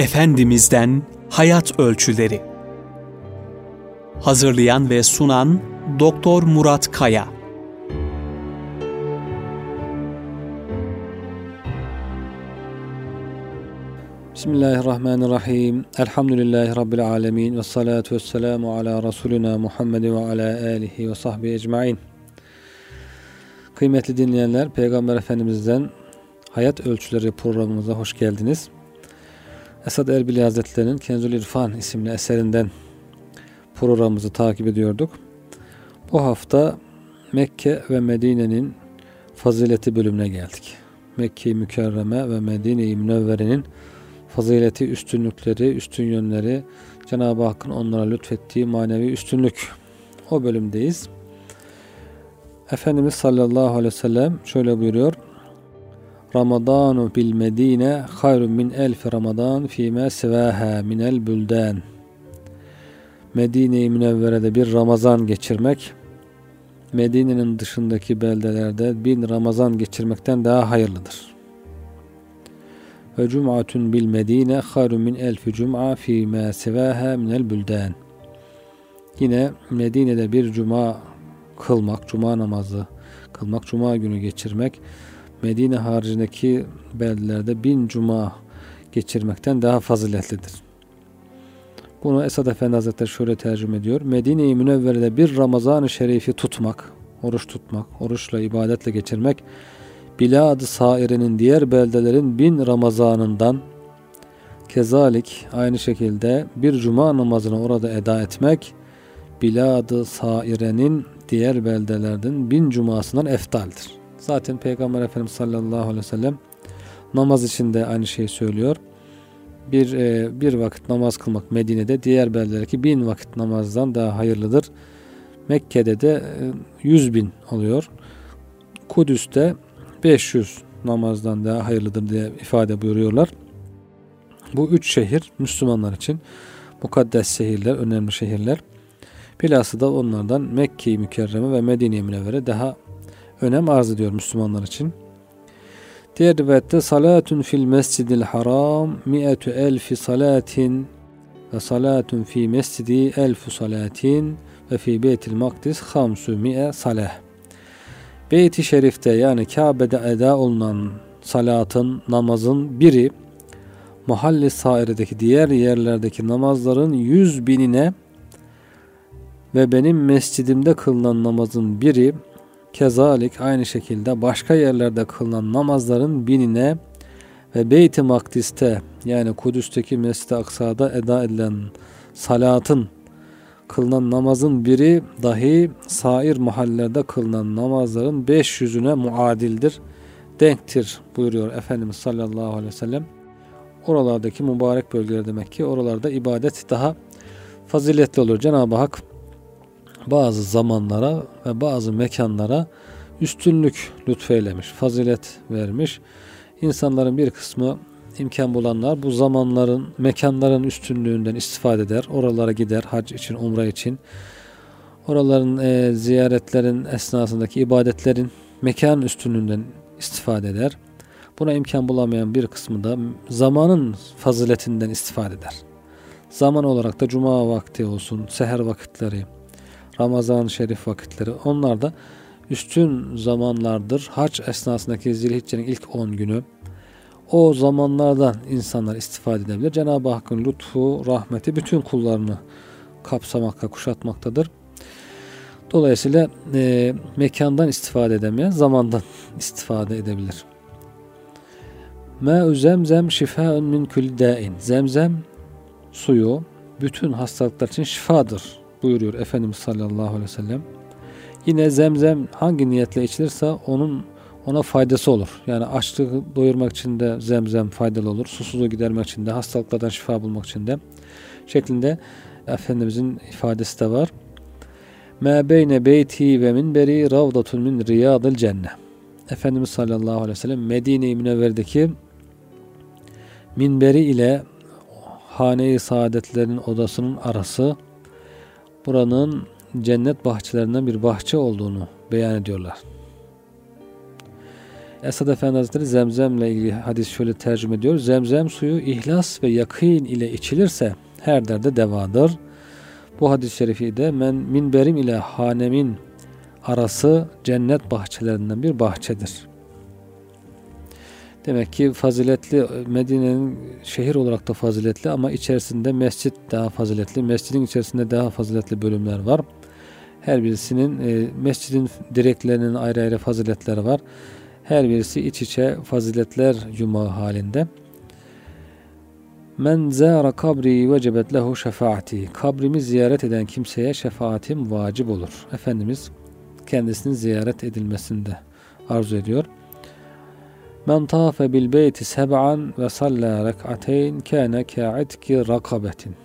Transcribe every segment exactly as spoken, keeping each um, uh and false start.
Efendimiz'den Hayat Ölçüleri. Hazırlayan ve sunan Doktor Murat Kaya. Bismillahirrahmanirrahim. Elhamdülillahi Rabbil alemin. Ve salatu ve selamu ala Resulina Muhammed ve ala alihi ve sahbihi ecmain. Kıymetli dinleyenler, Peygamber Efendimiz'den Hayat Ölçüleri programımıza hoş geldiniz. Esad Erbili Hazretleri'nin Kenzül İrfan isimli eserinden programımızı takip ediyorduk. Bu hafta Mekke ve Medine'nin fazileti bölümüne geldik. Mekke-i Mükerreme ve Medine-i Münevvere'nin fazileti, üstünlükleri, üstün yönleri, Cenab-ı Hakk'ın onlara lütfettiği manevi üstünlük. O bölümdeyiz. Efendimiz sallallahu aleyhi ve sellem şöyle buyuruyor: Ramadanu bil Medine hayrun min elfi Ramadan fîmâ sevâhâ minel bülden. Medine-i Münevvere'de bir Ramazan geçirmek, Medine'nin dışındaki beldelerde bin Ramazan geçirmekten daha hayırlıdır. Ve cum'atun bil Medine hayrun min elfi cum'a fîmâ sevâhâ minel bülden. Yine Medine'de bir cuma kılmak, cuma namazı kılmak, cuma günü geçirmek, Medine haricindeki beldelerde bin cuma geçirmekten daha faziletlidir. Bunu Esad Efendi Hazretleri şöyle tercüme ediyor: Medine-i Münevvere'de bir Ramazan-ı Şerif'i tutmak, oruç tutmak, oruçla, ibadetle geçirmek, bilad-ı sairenin diğer beldelerin bin Ramazanından, kezalik aynı şekilde bir cuma namazını orada eda etmek, bilad-ı sairenin diğer beldelerden bin cumasından eftaldir. Zaten Peygamber Efendimiz sallallahu aleyhi ve sellem namaz için de aynı şeyi söylüyor. Bir, e, bir vakit namaz kılmak Medine'de diğer beldelerdeki bin vakit namazdan daha hayırlıdır. Mekke'de de e, yüz bin oluyor. Kudüs'te beş yüz namazdan daha hayırlıdır diye ifade buyuruyorlar. Bu üç şehir Müslümanlar için mukaddes şehirler, önemli şehirler. Bilhassa da onlardan Mekke-i Mükerreme ve Medine-i Münevvere daha önem arz ediyor Müslümanlar için. Diğer rivayette salatun fil mescidil haram mi'etu elfi salatin ve salatun fi mescidi elfu salatin ve fi beytil makdis hamsu mi'e salah. Beyt-i Şerif'te yani Kabe'de eda olunan salatın, namazın biri mahalli sairedeki diğer yerlerdeki namazların yüz binine ve benim mescidimde kılınan namazın biri kezalik aynı şekilde başka yerlerde kılınan namazların binine ve Beyt-i Makdis'te yani Kudüs'teki Mescid-i Aksa'da eda edilen salatın, kılınan namazın biri dahi sair mahallelerde kılınan namazların beş yüzüne muadildir, denktir buyuruyor Efendimiz sallallahu aleyhi ve sellem. Oralardaki mübarek bölgeler demek ki oralarda ibadet daha faziletli olur. Cenab-ı Hak bazı zamanlara ve bazı mekanlara üstünlük lütfeylemiş, fazilet vermiş. İnsanların bir kısmı, imkan bulanlar bu zamanların, mekanların üstünlüğünden istifade eder. Oralara gider hac için, umre için. Oraların e, ziyaretlerin esnasındaki ibadetlerin mekan üstünlüğünden istifade eder. Buna imkan bulamayan bir kısmı da zamanın faziletinden istifade eder. Zaman olarak da cuma vakti olsun, seher vakitleri, Ramazan-ı Şerif vakitleri, onlar da üstün zamanlardır. Hac esnasındaki Zilhicce'nin ilk on günü, o zamanlardan insanlar istifade edebilir. Cenab-ı Hakk'ın lütfu, rahmeti bütün kullarını kapsamakta, kuşatmaktadır. Dolayısıyla e, mekandan istifade edemeyen zamandan istifade edebilir. Mâ'u zemzem şifâ'un min kulli dâin. Zemzem suyu bütün hastalıklar için şifadır buyuruyor Efendimiz sallallahu aleyhi ve sellem. Yine zemzem hangi niyetle içilirse onun ona faydası olur. Yani açlığı doyurmak için de zemzem faydalı olur. Susuzluğu gidermek için de, hastalıklardan şifa bulmak için de şeklinde Efendimizin ifadesi de var. Mâ beyne beyti ve minberi ravdatun min riyadil cennet. Efendimiz sallallahu aleyhi ve sellem Medine-i Münevvere'deki minberi ile hane-i saadetlerin odasının arası buranın cennet bahçelerinden bir bahçe olduğunu beyan ediyorlar. Esad Efendi Hazretleri Zemzem'le ilgili hadis şöyle tercüme ediyor. Zemzem suyu ihlas ve yakîn ile içilirse her derde devadır. Bu hadis-i şerifi de men minberim ile hanemin arası cennet bahçelerinden bir bahçedir. Demek ki faziletli, Medine'nin şehir olarak da faziletli ama içerisinde mescit daha faziletli. Mescidin içerisinde daha faziletli bölümler var. Her birisinin e, mescidin direklerinin ayrı ayrı faziletleri var. Her birisi iç içe faziletler yumağı halinde. Men zâra kabri vecebet lehu şefaati. Kabrimi ziyaret eden kimseye şefaatim vacip olur. Efendimiz kendisinin ziyaret edilmesinde arzu ediyor. Men tâfe bil beyti seb'an ve sallâ rek'ateyn kâne kâ'itki rakabetin.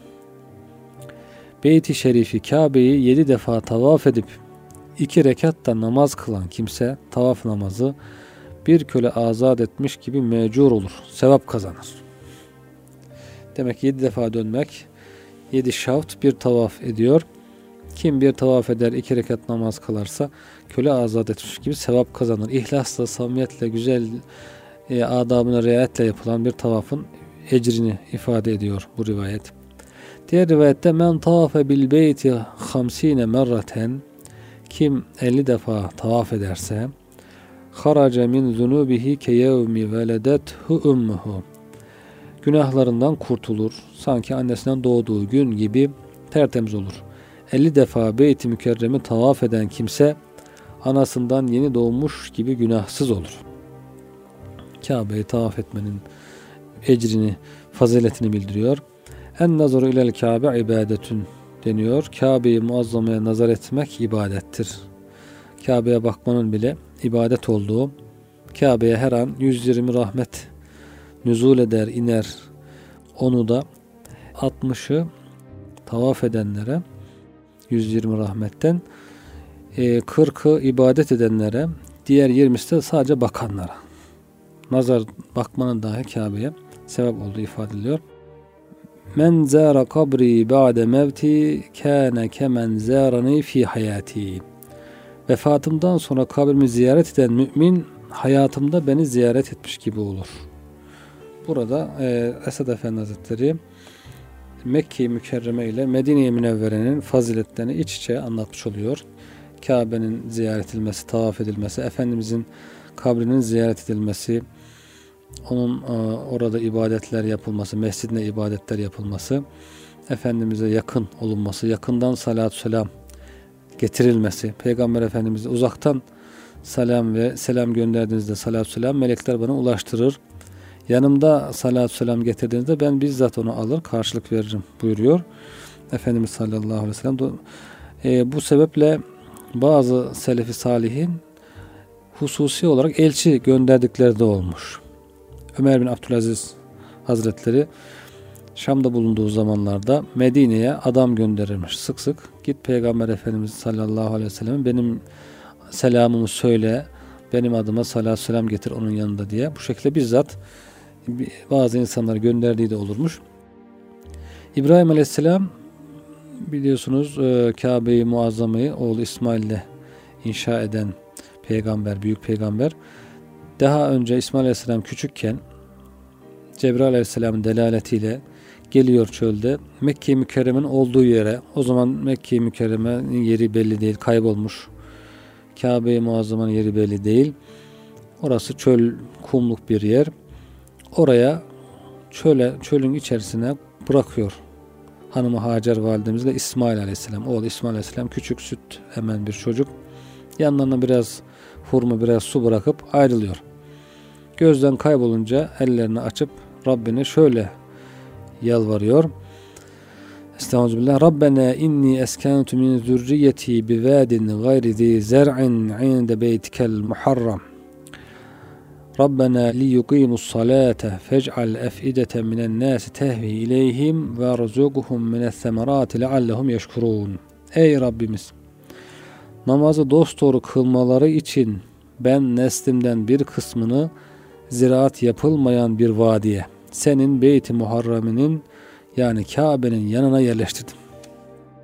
Beyt-i Şerifi Kabe'yi yedi defa tavaf edip iki rekatta namaz kılan kimse tavaf namazı bir köle azat etmiş gibi mecur olur. Sevap kazanır. Demek ki yedi defa dönmek, yedi şavt bir tavaf ediyor. Kim bir tavaf eder, iki rekat namaz kılarsa köle azat etmiş gibi sevap kazanır. İhlasla, samimiyetle, güzel e, adabına riayetle yapılan bir tavafın ecrini ifade ediyor bu rivayet. Diğer rivayette men tavafe bil beyti hamsine merraten, kim elli defa tavaf ederse haraca min zunubihi ke yevmi veledethu ummuhu, günahlarından kurtulur. Sanki annesinden doğduğu gün gibi tertemiz olur. elli defa Beyt-i Mükerrem'i tavaf eden kimse anasından yeni doğmuş gibi günahsız olur. Kabe'yi tavaf etmenin ecrini, faziletini bildiriyor. En nazaru ilel Kabe ibadetün deniyor. Kabe'yi muazzamaya nazar etmek ibadettir. Kabe'ye bakmanın bile ibadet olduğu, Kabe'ye her an yüz yirmi rahmet nüzul eder, iner. Onu da altmışı tavaf edenlere yüz yirmi rahmetten, kırkı ibadet edenlere, diğer yirmisi de sadece bakanlara. Nazar bakmanın dahi Kabe'ye sebep olduğu ifade ediliyor. Men zâra kabri ba'de mevti kâne kemen zârani fi hayati. Vefatımdan sonra kabrimi ziyaret eden mümin hayatımda beni ziyaret etmiş gibi olur. Burada e, Esad Efendi Hazretleri Mekke-i Mükerreme ile Medine-i Münevvere'nin faziletlerini iç içe anlatmış oluyor. Kabe'nin ziyaret edilmesi, tavaf edilmesi, Efendimizin kabrinin ziyaret edilmesi, onun e, orada ibadetler yapılması, mescidinde ibadetler yapılması, Efendimiz'e yakın olunması, yakından salatü selam getirilmesi, Peygamber Efendimiz'e uzaktan selam ve selam gönderdiğinizde salatü selam melekler bana ulaştırır. Yanımda salatü selam getirdiğinizde ben bizzat onu alır, karşılık veririm buyuruyor Efendimiz sallallahu aleyhi ve sellem. E, bu sebeple bazı selefi salihin hususi olarak elçi gönderdikleri de olmuş. Ömer bin Abdülaziz Hazretleri Şam'da bulunduğu zamanlarda Medine'ye adam gönderirmiş sık sık. Git Peygamber Efendimiz sallallahu aleyhi ve sellem benim selamımı söyle, benim adıma salatü selam getir onun yanında diye. Bu şekilde bizzat bazı insanları gönderdiği de olurmuş. İbrahim Aleyhisselam biliyorsunuz Kabe-i Muazzama'yı oğlu İsmail ile inşa eden peygamber, büyük peygamber. Daha önce İsmail Aleyhisselam küçükken Cebrail Aleyhisselam'ın delaletiyle geliyor çölde. Mekke-i Mükerreme'nin olduğu yere, o zaman Mekke-i Mükerreme'nin yeri belli değil, kaybolmuş. Kabe-i Muazzama'nın yeri belli değil. Orası çöl, kumluk bir yer. Oraya çöle, çölün içerisine bırakıyor hanımı Hacer validemizle İsmail Aleyhisselam. Oğlu İsmail Aleyhisselam küçük, süt emen bir çocuk. Yanlarına biraz hurma, biraz su bırakıp ayrılıyor. Gözden kaybolunca ellerini açıp Rabbine şöyle yalvarıyor. Estağfirullah. Rabbena inni eskantu min zürriyeti bi vadin gayri zi zer'in inde beytikel muharram. Rabbena li yuqimus salate fec'al ef'ideten minen nasi tehvi ileyhim ve rzuquhum mine's semerati leallehum yeşkurun. Ey Rabbimiz! Namazı dosdoğru kılmaları için ben neslimden bir kısmını ziraat yapılmayan bir vadiye, senin Beyt-i Muharrem'inin yani Kabe'nin yanına yerleştirdim.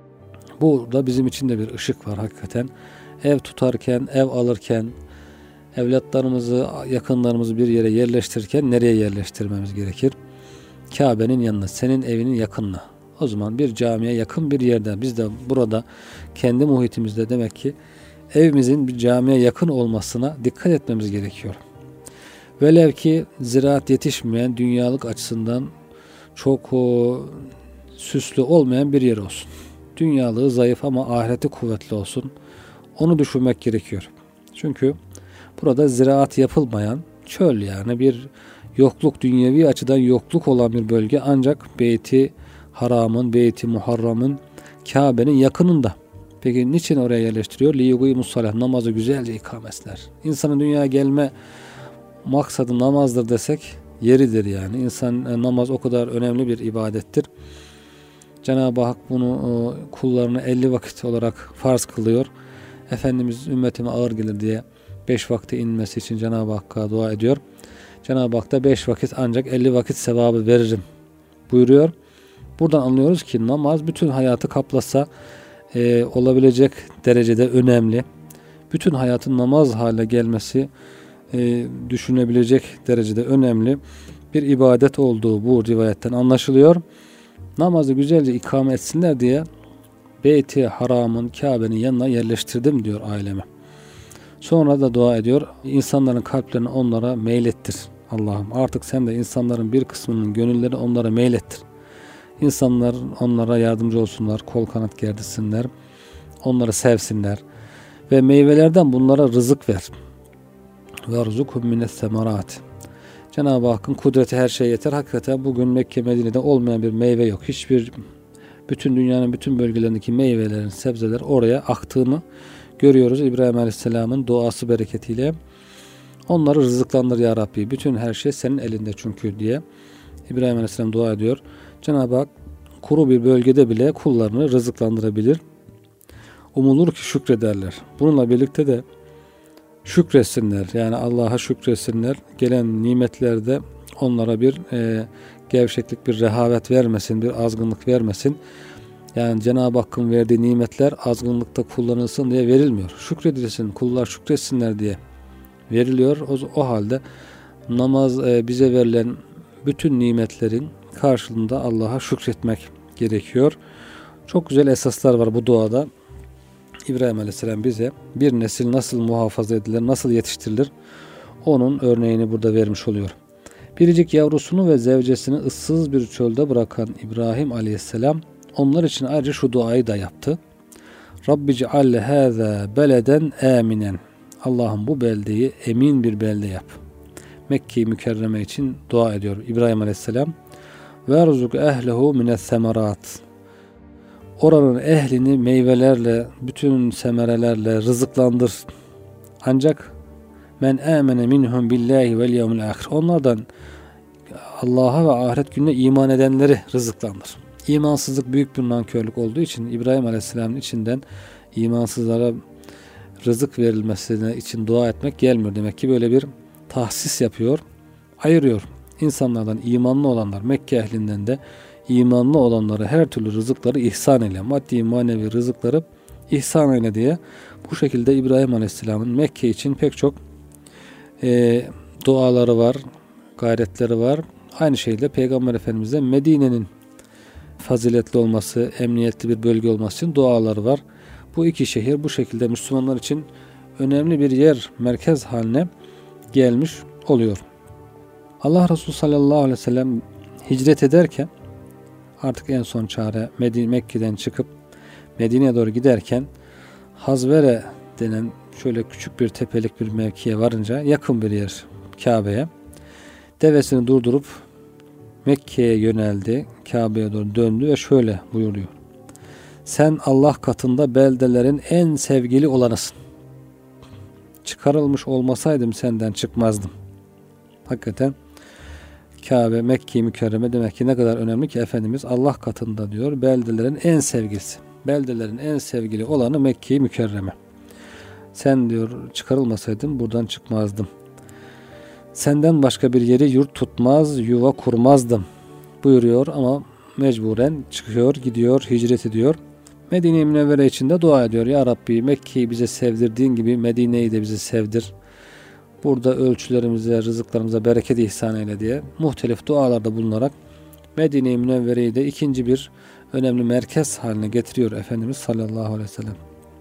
Burada bizim için de bir ışık var hakikaten. Ev tutarken, ev alırken, Evlatlarımızı, yakınlarımızı bir yere yerleştirirken nereye yerleştirmemiz gerekir? Kabe'nin yanına, senin evinin yakınına. O zaman bir camiye yakın bir yerde, biz de burada kendi muhitimizde demek ki evimizin bir camiye yakın olmasına dikkat etmemiz gerekiyor. Velev ki ziraat yetişmeyen, dünyalık açısından çok o, süslü olmayan bir yer olsun. Dünyalığı zayıf ama ahireti kuvvetli olsun. Onu düşünmek gerekiyor. Çünkü burada ziraat yapılmayan çöl, yani bir yokluk, dünyevi açıdan yokluk olan bir bölge, ancak Beyti Haram'ın, Beyti Muharram'ın, Kabe'nin yakınında. Peki niçin oraya yerleştiriyor? Liyugimus salah, namazı güzelce ikame etsinler. İnsanın dünyaya gelme maksadı namazdır desek yeridir yani. İnsan, namaz o kadar önemli bir ibadettir. Cenab-ı Hak bunu kullarına elli vakit olarak farz kılıyor. Efendimiz ümmetime ağır gelir diye beş vakte inmesi için Cenab-ı Hakk'a dua ediyor. Cenab-ı Hak da beş vakit ancak elli vakit sevabı veririm buyuruyor. Buradan anlıyoruz ki namaz bütün hayatı kaplasa e, olabilecek derecede önemli. Bütün hayatın namaz hale gelmesi e, düşünebilecek derecede önemli bir ibadet olduğu bu rivayetten anlaşılıyor. Namazı güzelce ikame etsinler diye Beyti Haram'ın, Kabe'nin yanına yerleştirdim diyor ailemi. Sonra da dua ediyor. İnsanların kalplerini onlara meylettir. Allah'ım artık sen de insanların bir kısmının gönülleri onlara meylettir. İnsanlar onlara yardımcı olsunlar, kol kanat gerdirsinler, onları sevsinler ve meyvelerden bunlara rızık ver. Ve rzukhum mines semarat. Cenab-ı Hakk'ın kudreti her şeye yeter. Hakikaten bugün Mekke, Medine'de olmayan bir meyve yok. Hiçbir, bütün dünyanın bütün bölgelerindeki meyvelerin, sebzeler oraya aktığını görüyoruz. İbrahim Aleyhisselam'ın duası bereketiyle. Onları rızıklandır ya Rabbi. Bütün her şey senin elinde çünkü diye İbrahim Aleyhisselam dua ediyor. Cenab-ı Hak kuru bir bölgede bile kullarını rızıklandırabilir. Umulur ki şükrederler. Bununla birlikte de şükretsinler. Yani Allah'a şükretsinler. Gelen nimetlerde onlara bir e, gevşeklik, bir rehavet vermesin, bir azgınlık vermesin. Yani Cenab-ı Hakk'ın verdiği nimetler azgınlıkta kullanılsın diye verilmiyor. Şükredilsin, kullar şükretsinler diye veriliyor. O, o halde namaz e, bize verilen bütün nimetlerin karşılığında Allah'a şükretmek gerekiyor. Çok güzel esaslar var bu duada. İbrahim Aleyhisselam bize bir nesil nasıl muhafaza edilir, nasıl yetiştirilir onun örneğini burada vermiş oluyor. Biricik yavrusunu ve zevcesini ıssız bir çölde bırakan İbrahim Aleyhisselam onlar için ayrıca şu duayı da yaptı. Rabbi cealle hâzâ beleden âminen. Allah'ım bu beldeyi emin bir belde yap. Mekke-i Mükerreme için dua ediyor İbrahim Aleyhisselam. Ve rızuk ehlehu mines semerat. Oranın ehlini meyvelerle, bütün semerelerle rızıklandır. Ancak men amene minhum billahi vel yevmil ahir. Onlardan Allah'a ve ahiret gününe iman edenleri rızıklandır. İmansızlık büyük bir nankörlük olduğu için İbrahim Aleyhisselam'ın içinden imansızlara rızık verilmesine için dua etmek gelmiyor. Demek ki böyle bir tahsis yapıyor, ayırıyor. İnsanlardan imanlı olanlar, Mekke ehlinden de imanlı olanlara her türlü rızıkları ihsan eyle. Maddi manevi rızıkları ihsan eyle diye bu şekilde İbrahim Aleyhisselam'ın Mekke için pek çok e, duaları var, gayretleri var. Aynı şekilde Peygamber Efendimiz'e Medine'nin faziletli olması, emniyetli bir bölge olması için duaları var. Bu iki şehir bu şekilde Müslümanlar için önemli bir yer, merkez haline gelmiş oluyor. Allah Resulü sallallahu aleyhi ve sellem hicret ederken artık en son çare Medine, Mekke'den çıkıp Medine'ye doğru giderken Hazvere denen şöyle küçük bir tepelik bir mevkiye varınca yakın bir yer Kabe'ye devesini durdurup Mekke'ye yöneldi. Kabe'ye doğru döndü ve şöyle buyuruyor. Sen Allah katında beldelerin en sevgili olanısın. Çıkarılmış olmasaydım senden çıkmazdım. Hakikaten Kabe, Mekke-i Mükerreme demek ki ne kadar önemli ki Efendimiz Allah katında diyor beldelerin en sevgilisi. Beldelerin en sevgili olanı Mekke-i Mükerreme. Sen diyor çıkarılmasaydın buradan çıkmazdım. Senden başka bir yeri yurt tutmaz, yuva kurmazdım buyuruyor ama mecburen çıkıyor, gidiyor, hicret ediyor. Medine-i Münevvere için de dua ediyor. Ya Rabbi Mekke'yi bize sevdirdiğin gibi Medine'yi de bize sevdir. burada ölçülerimize, rızıklarımıza bereket ihsan eyle diye muhtelif dualarda bulunarak Medine-i Münevvere'yi de ikinci bir önemli merkez haline getiriyor Efendimiz sallallahu aleyhi ve sellem.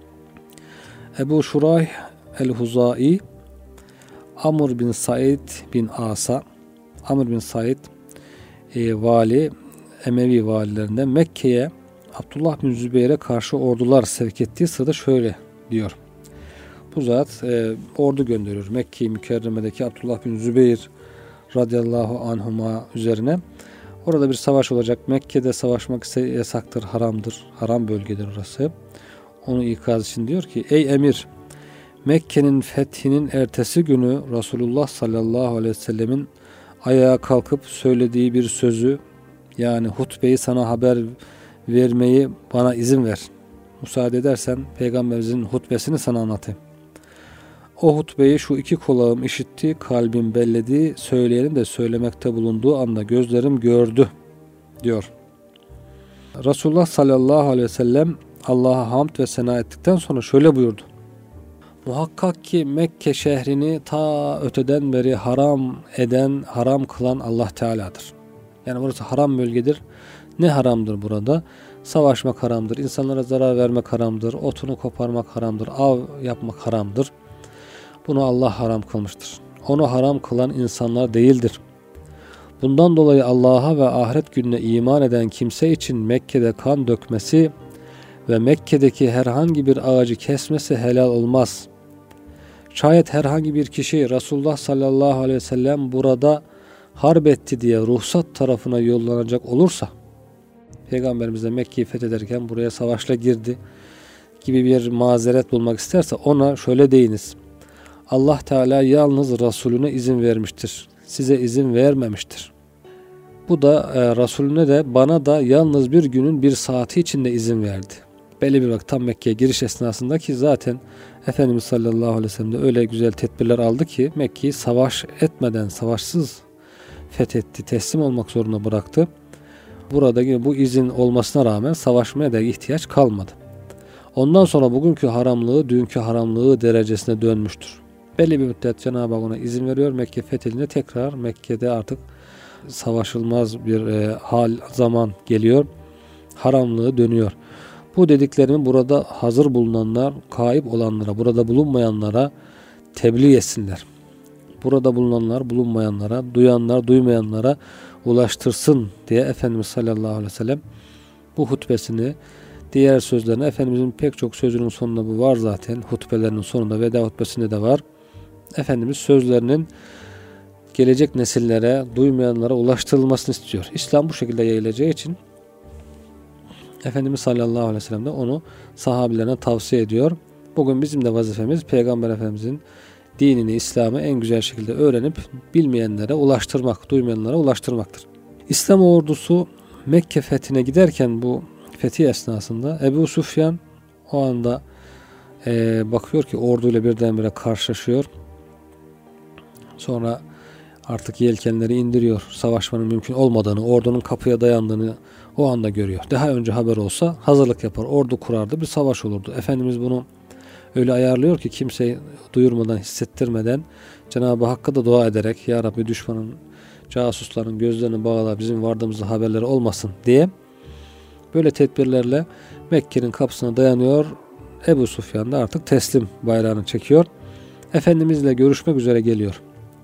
Ebu Şurayh el-Huzai, Amr bin Said bin Asa, Amr bin Said e, vali, Emevi valilerinden Mekke'ye Abdullah bin Zübeyir'e karşı ordular sevk ettiği sırada şöyle diyor. Bu zat e, ordu gönderiyor Mekke-i Mükerreme'deki Abdullah bin Zübeyir radıyallahu anhuma üzerine. Orada bir savaş olacak. Mekke'de savaşmak ise yasaktır, haramdır. Haram bölgedir orası. Onu ikaz için diyor ki, ey emir, Mekke'nin fethinin ertesi günü Resulullah sallallahu aleyhi ve sellemin ayağa kalkıp söylediği bir sözü, yani hutbeyi sana haber vermeyi bana izin ver. Müsaade edersen Peygamberimizin hutbesini sana anlatayım. O hutbeyi şu iki kulağım işitti, kalbim belledi, söyleyenin de söylemekte bulunduğu anda gözlerim gördü diyor. Resulullah sallallahu aleyhi ve sellem Allah'a hamd ve sena ettikten sonra şöyle buyurdu. Muhakkak ki Mekke şehrini ta öteden beri haram eden, haram kılan Allah Teala'dır. Yani burası haram bölgedir. Ne haramdır burada? Savaşmak haramdır, insanlara zarar vermek haramdır, otunu koparmak haramdır, av yapmak haramdır. Bunu Allah haram kılmıştır. Onu haram kılan insanlar değildir. Bundan dolayı Allah'a ve ahiret gününe iman eden kimse için Mekke'de kan dökmesi ve Mekke'deki herhangi bir ağacı kesmesi helal olmaz. Şayet herhangi bir kişi Resulullah sallallahu aleyhi ve sellem burada harp etti diye ruhsat tarafına yollanacak olursa, Peygamberimiz de Mekke'yi fethederken buraya savaşla girdi gibi bir mazeret bulmak isterse ona şöyle deyiniz. Allah Teala yalnız Resulüne izin vermiştir. Size izin vermemiştir. Bu da e, Resulüne de bana da yalnız bir günün bir saati içinde izin verdi. Belli bir vakit tam Mekke'ye giriş esnasında ki zaten Efendimiz sallallahu aleyhi ve sellem de öyle güzel tedbirler aldı ki Mekke'yi savaş etmeden, savaşsız fethetti, teslim olmak zorunda bıraktı. Burada bu izin olmasına rağmen savaşmaya da ihtiyaç kalmadı. Ondan sonra bugünkü haramlığı dünkü haramlığı derecesine dönmüştür. Belli bir müddet Cenab-ı Hak ona izin veriyor. Mekke fethedildiğinde tekrar Mekke'de artık savaşılmaz bir e, hal, zaman geliyor. Haramlığı dönüyor. Bu dediklerimi burada hazır bulunanlar, kayıp olanlara, burada bulunmayanlara tebliğ etsinler. Burada bulunanlar, bulunmayanlara, duyanlar, duymayanlara ulaştırsın diye Efendimiz sallallahu aleyhi ve sellem bu hutbesini, diğer sözlerini, Efendimizin pek çok sözünün sonunda bu var zaten, hutbelerinin sonunda, veda hutbesinde de var. Efendimiz sözlerinin gelecek nesillere, duymayanlara ulaştırılmasını istiyor. İslam bu şekilde yayılacağı için Efendimiz sallallahu aleyhi ve sellem de onu sahabelerine tavsiye ediyor. Bugün bizim de vazifemiz Peygamber Efendimizin dinini, İslam'ı en güzel şekilde öğrenip bilmeyenlere ulaştırmak, duymayanlara ulaştırmaktır. İslam ordusu Mekke fethine giderken bu fetih esnasında Ebu Süfyan o anda e, bakıyor ki orduyla birdenbire karşılaşıyor. Sonra artık yelkenleri indiriyor. Savaşmanın mümkün olmadığını, ordunun kapıya dayandığını o anda görüyor. Daha önce haber olsa hazırlık yapar, ordu kurardı, bir savaş olurdu. Efendimiz bunu öyle ayarlıyor ki kimseyi duyurmadan, hissettirmeden Cenab-ı Hakk'a da dua ederek Ya Rabbi düşmanın, casusların gözlerini bağla, bizim vardığımızda haberleri olmasın diye böyle tedbirlerle Mekke'nin kapısına dayanıyor. Ebu Süfyan da artık teslim bayrağını çekiyor. Efendimizle görüşmek üzere geliyor.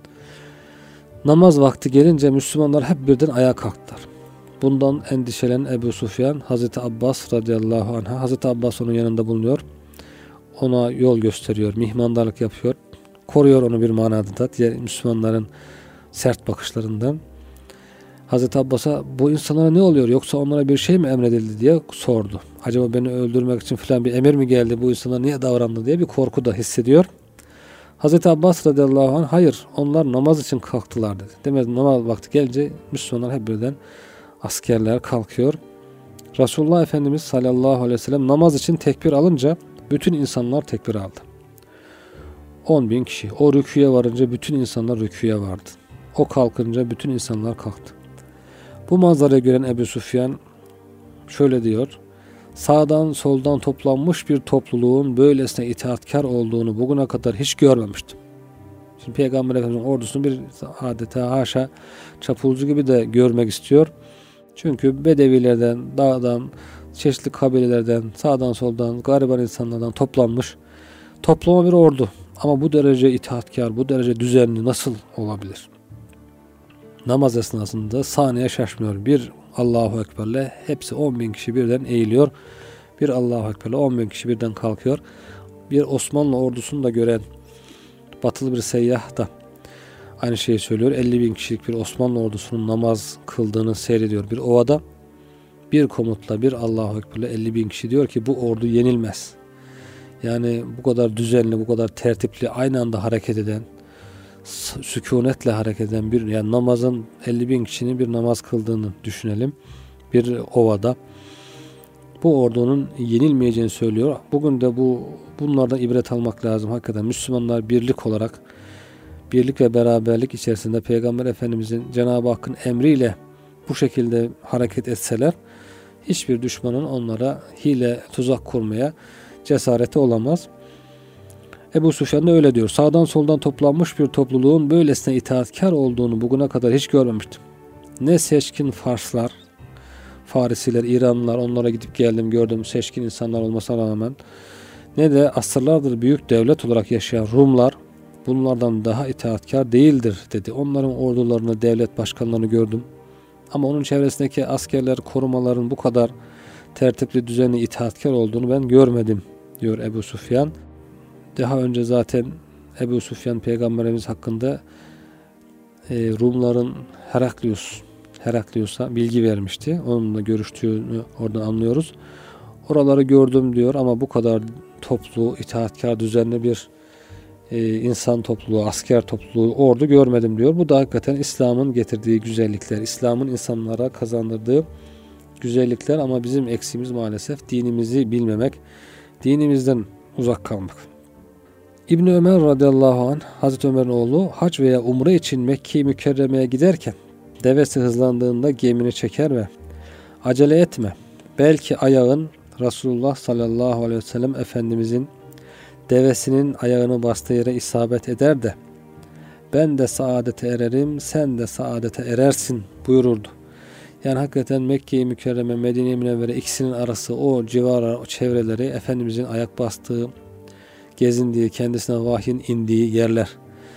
Namaz vakti gelince Müslümanlar hep birden ayağa kalktılar. Bundan endişelenen Ebu Süfyan Hazreti Abbas radıyallahu anh'a, Hazreti Abbas onun yanında bulunuyor. Ona yol gösteriyor, mihmandarlık yapıyor. Koruyor onu bir manada diğer Müslümanların sert bakışlarından. Hazreti Abbas'a bu insanlara ne oluyor, yoksa onlara bir şey mi emredildi diye sordu. Acaba beni öldürmek için falan bir emir mi geldi, bu insanlar niye davrandı diye bir korku da hissediyor. Hazreti Abbas radıyallahu anh hayır, onlar namaz için kalktılar dedi. Demek namaz vakti gelince Müslümanlar hep birden askerler kalkıyor. Resulullah Efendimiz sallallahu aleyhi ve sellem namaz için tekbir alınca bütün insanlar tekbir aldı. on bin kişi. O rüküye varınca bütün insanlar rüküye vardı. O kalkınca bütün insanlar kalktı. Bu manzarayı gören Ebu Süfyan şöyle diyor. Sağdan soldan toplanmış bir topluluğun böylesine itaatkar olduğunu bugüne kadar hiç görmemiştim. Şimdi Peygamber Efendimiz'in ordusunu bir adeta haşa çapulcu gibi de görmek istiyor. Çünkü Bedevilerden, dağdan, çeşitli kabilelerden, sağdan soldan, gariban insanlardan toplanmış toplama bir ordu. Ama bu derece itaatkar, bu derece düzenli nasıl olabilir? Namaz esnasında saniye şaşmıyor. Bir Allahu Ekber'le hepsi on bin kişi birden eğiliyor. Bir Allahu Ekber'le on bin kişi birden kalkıyor. Bir Osmanlı ordusunu da gören batılı bir seyyah da aynı şeyi söylüyor. elli bin kişilik bir Osmanlı ordusunun namaz kıldığını seyrediyor bir ovada. Bir komutla, bir Allahu Ekber'le elli bin kişi diyor ki bu ordu yenilmez. Yani bu kadar düzenli, bu kadar tertipli, aynı anda hareket eden, sükunetle hareket eden bir, yani namazın elli bin kişinin bir namaz kıldığını düşünelim. Bir ovada. Bu ordunun yenilmeyeceğini söylüyor. Bugün de bu bunlardan ibret almak lazım. Hakikaten Müslümanlar birlik olarak, birlik ve beraberlik içerisinde Peygamber Efendimizin Cenab-ı Hakk'ın emriyle bu şekilde hareket etseler, hiçbir düşmanın onlara hile, tuzak kurmaya cesareti olamaz. Ebu Süfyan da öyle diyor. Sağdan soldan toplanmış bir topluluğun böylesine itaatkar olduğunu bugüne kadar hiç görmemiştim. Ne seçkin Farslar, Farisiler, İranlılar, onlara gidip geldim gördüm seçkin insanlar olmasına rağmen, ne de asırlardır büyük devlet olarak yaşayan Rumlar bunlardan daha itaatkar değildir dedi. Onların ordularını, devlet başkanlarını gördüm. Ama onun çevresindeki askerler, korumaların bu kadar tertipli, düzenli, itaatkar olduğunu ben görmedim diyor Ebu Süfyan. Daha önce zaten Ebu Süfyan Peygamberimiz hakkında e, Rumların Heraklius, Heraklius'a bilgi vermişti. Onunla görüştüğünü oradan anlıyoruz. Oraları gördüm diyor ama bu kadar toplu, itaatkar, düzenli bir e, insan topluluğu, asker topluluğu, ordu görmedim diyor. Bu da hakikaten İslam'ın getirdiği güzellikler, İslam'ın insanlara kazandırdığı güzellikler ama bizim eksiğimiz maalesef dinimizi bilmemek, dinimizden uzak kalmak. İbni Ömer radıyallahu anh, Hazreti Ömer'in oğlu, hac veya umre için Mekke-i Mükerreme'ye giderken devesi hızlandığında gemini çeker ve acele etme, belki ayağın Resulullah sallallahu aleyhi ve sellem Efendimizin devesinin ayağını bastığı yere isabet eder de ben de saadete ererim, sen de saadete erersin buyururdu. Yani hakikaten Mekke-i Mükerreme, Medine-i Münevvere ikisinin arası, o civarı, o çevreleri, Efendimizin ayak bastığı, gezindiği, kendisine vahyin indiği yerler.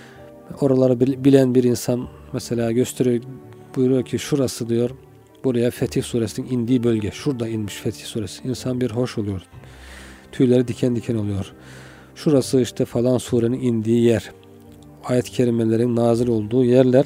Oraları bilen bir insan mesela gösteriyor, buyuruyor ki şurası diyor, buraya Fetih Suresinin indiği bölge. Şurada inmiş Fetih Suresi. İnsan bir hoş oluyor. Tüyleri diken diken oluyor. Şurası işte falan surenin indiği yer. Ayet-i kerimelerin nazil olduğu yerler.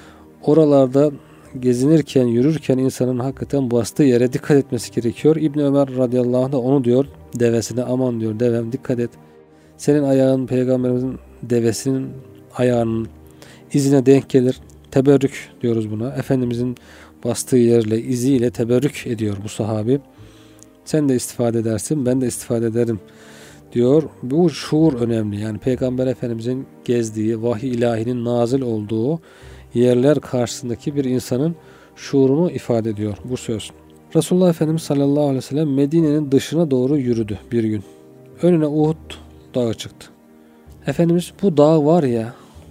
Oralarda gezinirken, yürürken insanın hakikaten bastığı yere dikkat etmesi gerekiyor. İbn Ömer radıyallahu anh da onu diyor, devesine aman diyor, devem dikkat et. Senin ayağın Peygamberimizin devesinin ayağının izine denk gelir. Teberrük diyoruz buna. Efendimizin bastığı yerle, iziyle teberrük ediyor bu sahabi. Sen de istifade edersin, ben de istifade ederim diyor. Bu şuur önemli. Yani Peygamber Efendimizin gezdiği, vahiy ilahinin nazil olduğu yerler karşısındaki bir insanın şuurunu ifade ediyor bu söz. Resulullah Efendimiz sallallahu aleyhi ve sellem Medine'nin dışına doğru yürüdü bir gün. Önüne Uhud dağı çıktı. Efendimiz bu dağ var ya,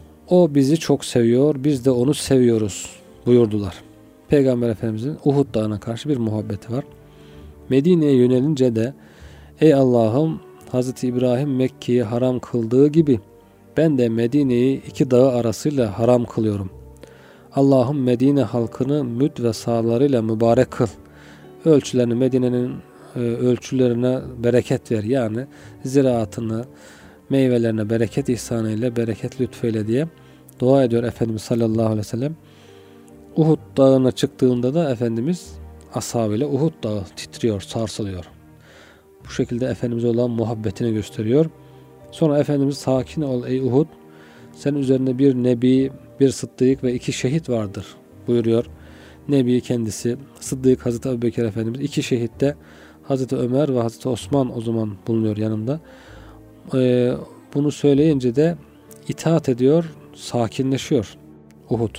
o bizi çok seviyor, biz de onu seviyoruz buyurdular. Peygamber Efendimizin Uhud dağına karşı bir muhabbeti var. Medine'ye yönelince de ey Allah'ım, Hazreti İbrahim Mekke'yi haram kıldığı gibi ben de Medine'yi iki dağ arasıyla haram kılıyorum. Allah'ım Medine halkını müd ve sağlarıyla mübarek kıl. Ölçülerini, Medine'nin e, ölçülerine bereket ver. Yani ziraatını, meyvelerine bereket ihsanıyla, bereket lütfeyle diye dua ediyor Efendimiz sallallahu aleyhi ve sellem. Uhud dağına çıktığında da Efendimiz ashabıyla Uhud dağı titriyor, sarsılıyor. Bu şekilde Efendimiz'e olan muhabbetini gösteriyor. Sonra Efendimiz sakin ol ey Uhud, senin üzerinde bir nebi, bir sıddık ve iki şehit vardır buyuruyor. Nebi kendisi, sıddık Hazreti Ebubekir Efendimiz, iki şehit de Hazreti Ömer ve Hazreti Osman o zaman bulunuyor yanında. Ee, bunu söyleyince de itaat ediyor, sakinleşiyor Uhud.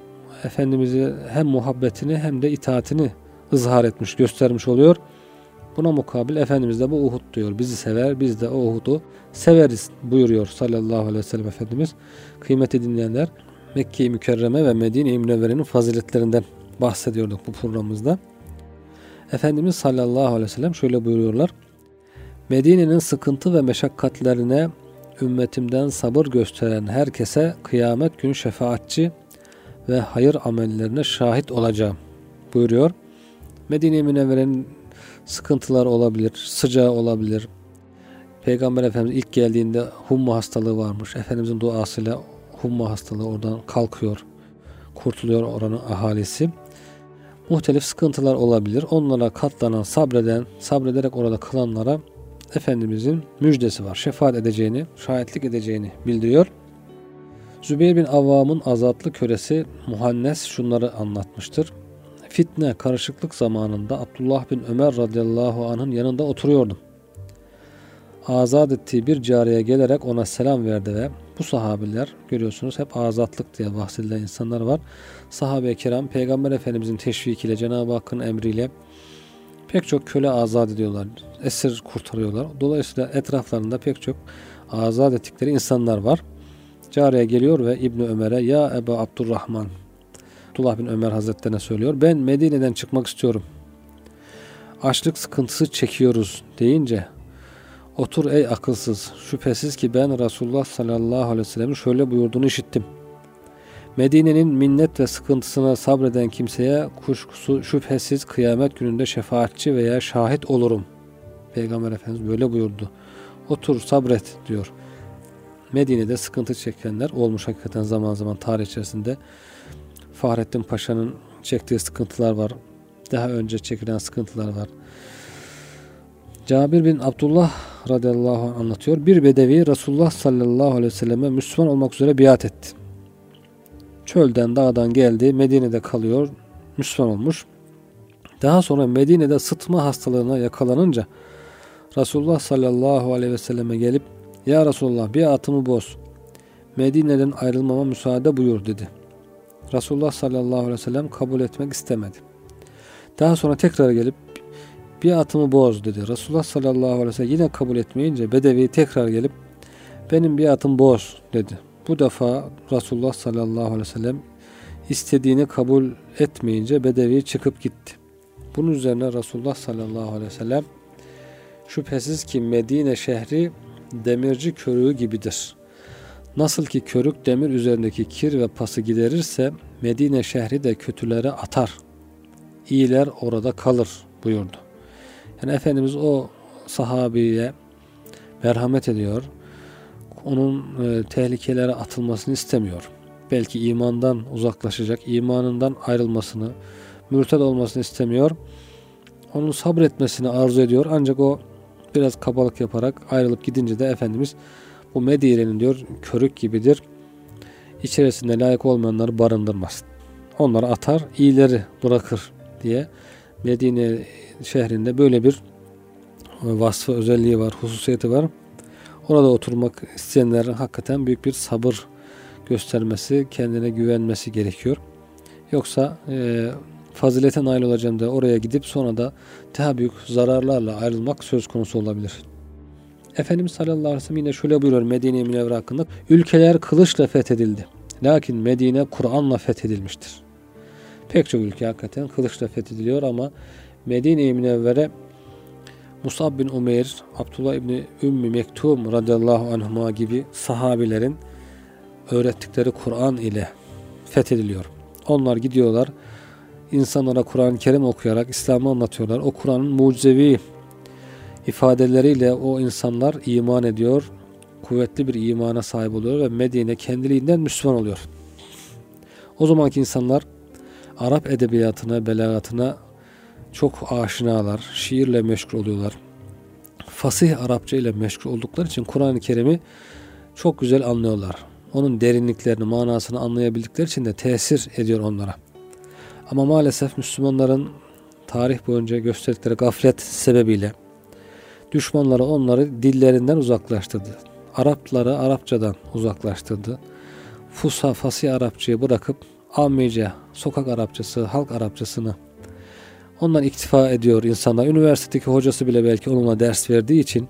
Efendimiz'e hem muhabbetini hem de itaatini ızhar etmiş, göstermiş oluyor. Buna mukabil Efendimiz de bu Uhud diyor. Bizi sever, biz de o Uhud'u severiz buyuruyor sallallahu aleyhi ve sellem Efendimiz. Kıymeti dinleyenler, Mekke-i Mükerreme ve Medine-i Münevvere'nin faziletlerinden bahsediyorduk bu programımızda. Efendimiz sallallahu aleyhi ve sellem şöyle buyuruyorlar. Medine'nin sıkıntı ve meşakkatlerine ümmetimden sabır gösteren herkese kıyamet günü şefaatçi ve hayır amellerine şahit olacağım buyuruyor. Medine-i Münevvere'nin sıkıntılar olabilir, sıcağı olabilir. Peygamber Efendimiz ilk geldiğinde humma hastalığı varmış. Efendimizin duasıyla humma hastalığı oradan kalkıyor, kurtuluyor oranın ahalisi. Muhtelif sıkıntılar olabilir. Onlara katlanan, sabreden, sabrederek orada kalanlara Efendimizin müjdesi var. Şefaat edeceğini, şahitlik edeceğini bildiriyor. Zübeyir bin Avvam'ın azatlı kölesi Muhannes şunları anlatmıştır. Fitne, karışıklık zamanında Abdullah bin Ömer radıyallahu anh'ın yanında oturuyordum. Azat ettiği bir cariye gelerek ona selam verdi ve bu sahabiler, görüyorsunuz hep azatlık diye bahsedilen insanlar var. Sahabe-i kiram Peygamber Efendimizin teşvikiyle, Cenab-ı Hakk'ın emriyle pek çok köle azat ediyorlar, esir kurtarıyorlar. Dolayısıyla etraflarında pek çok azat ettikleri insanlar var. Cariye geliyor ve İbni Ömer'e ya Ebu Abdurrahman, Abdullah bin Ömer Hazretlerine söylüyor. Ben Medine'den çıkmak istiyorum. Açlık sıkıntısı çekiyoruz deyince otur ey akılsız. Şüphesiz ki ben Resulullah sallallahu aleyhi ve sellem'in şöyle buyurduğunu işittim. Medine'nin minnet ve sıkıntısına sabreden kimseye kuşkusu şüphesiz kıyamet gününde şefaatçi veya şahit olurum. Peygamber Efendimiz böyle buyurdu. Otur sabret diyor. Medine'de sıkıntı çekenler olmuş hakikaten zaman zaman tarih içerisinde. Fahrettin Paşa'nın çektiği sıkıntılar var. Daha önce çekilen sıkıntılar var. Cabir bin Abdullah radıyallahu anh anlatıyor. Bir bedevi Resulullah sallallahu aleyhi ve selleme Müslüman olmak üzere biat etti. Çölden, dağdan geldi. Medine'de kalıyor. Müslüman olmuş. Daha sonra Medine'de sıtma hastalığına yakalanınca Resulullah sallallahu aleyhi ve selleme gelip ya Resulullah biatımı boz. Medine'den ayrılmama müsaade buyur dedi. Resulullah sallallahu aleyhi ve sellem kabul etmek istemedi. Daha sonra tekrar gelip biatımı boz dedi. Resulullah sallallahu aleyhi ve sellem yine kabul etmeyince bedevi tekrar gelip benim biatım boz dedi. Bu defa Resulullah sallallahu aleyhi ve sellem istediğini kabul etmeyince bedevi çıkıp gitti. Bunun üzerine Resulullah sallallahu aleyhi ve sellem şüphesiz ki Medine şehri demirci körüğü gibidir. Nasıl ki körük demir üzerindeki kir ve pası giderirse Medine şehri de kötülere atar. İyiler orada kalır buyurdu. Yani Efendimiz o sahabiye merhamet ediyor. Onun e, tehlikelere atılmasını istemiyor. Belki imandan uzaklaşacak, imanından ayrılmasını, mürted olmasını istemiyor. Onun sabretmesini arzu ediyor. Ancak o biraz kabalık yaparak ayrılıp gidince de Efendimiz bu Medine'nin diyor körük gibidir. İçerisinde layık olmayanları barındırmaz. Onları atar, iyileri bırakır diye Medine şehrinde böyle bir vasfı, özelliği var, hususiyeti var. Orada oturmak isteyenlerin hakikaten büyük bir sabır göstermesi, kendine güvenmesi gerekiyor. Yoksa e, fazilete nail olacağım da oraya gidip sonra da daha büyük zararlarla ayrılmak söz konusu olabilir. Efendimiz sallallahu aleyhi ve sellem yine şöyle buyuruyor Medine-i Münevvere hakkında. Ülkeler kılıçla fethedildi. Lakin Medine Kur'an'la fethedilmiştir. Pek çok ülke hakikaten kılıçla fethediliyor ama Medine-i Münevvere Musab bin Umeyr, Abdullah İbni Ümmü Mektum radıyallahu anhuma gibi sahabilerin öğrettikleri Kur'an ile fethediliyor. Onlar gidiyorlar, insanlara Kur'an-ı Kerim okuyarak İslam'ı anlatıyorlar. O Kur'an'ın mucizevi ifadeleriyle o insanlar iman ediyor, kuvvetli bir imana sahip oluyor ve Medine kendiliğinden Müslüman oluyor. O zamanki insanlar Arap edebiyatına, belagatına çok aşinalar, şiirle meşgul oluyorlar. Fasih Arapça ile meşgul oldukları için Kur'an-ı Kerim'i çok güzel anlıyorlar. Onun derinliklerini, manasını anlayabildikleri için de tesir ediyor onlara. Ama maalesef Müslümanların tarih boyunca gösterdikleri gaflet sebebiyle düşmanları onları dillerinden uzaklaştırdı. Arapları Arapçadan uzaklaştırdı. Fusha, Fasih Arapçayı bırakıp ammice, sokak Arapçası, halk Arapçasını Ondan iktifa ediyor insanlar. Üniversitedeki hocası bile belki onunla ders verdiği için